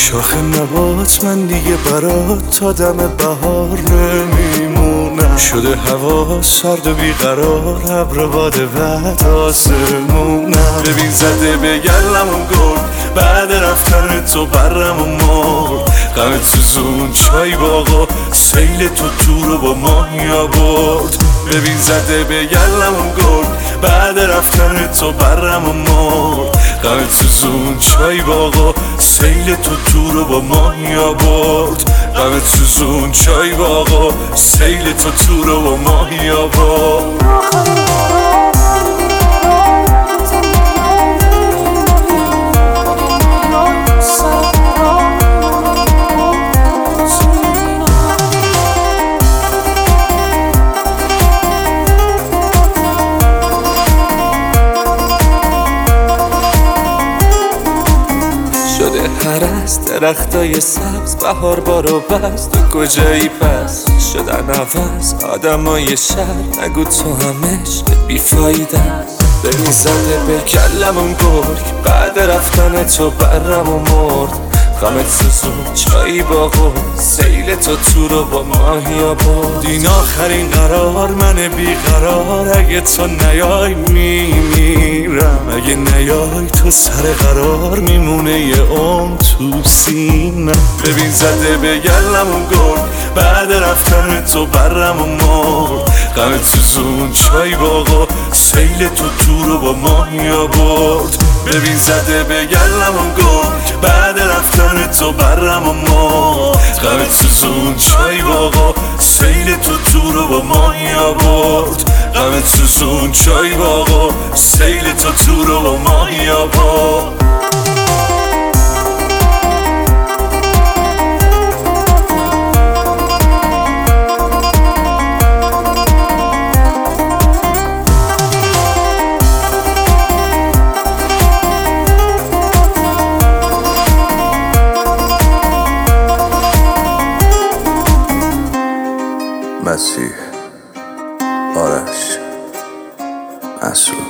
شاخ نبات من دیگه برات تا دم بهار نمیمونم. شده هوا سرد و بیقرار، ابر باد بعد آسمونم. ببین زده به گلمون گل، بعد رفتن تو برم و مرد. غمت سوزون چای باغا، سیل تو رو با ماهی آورد. ببین زده به گلمون گل، بعد رفتن تو برم و مرد. غمت سوزون چای باغا، سیل تو رو با ماهی آورد. غمت سوزون چای باغا، سیل تو رو با ماهی آورد. شده هرست درختای سبز، بهار بارو بست. تو کجایی پس؟ شدن عوض آدمای شهر، نگو تو هم عشق بیفایده است. ببین زده به کلمون گرگ، بعد رفتن تو برم و مرد. غمت سوزون چایی باغو، سیل تو رو با ماهی آورد. این آخرین قرار من بیقرار، اگه تو نیای میمیرم. اگه نیای تو سر قرار، میمونه یه عمر تو سینم. ببین زده به گلمون گل، بعد رفتن تو برم و مرد. غمت سوزون چای باغا، سیل تو رو با ماهی آورد. ببین زده به گلمون گل، بعد رفتن تو برم و مرد. غمت سوزون چای باغا، سیل تو رو با ماهی آورد. غمت سوزون چای باغا، سیل تو رو با ماهی آورد. مسیح، آرش، مسعود.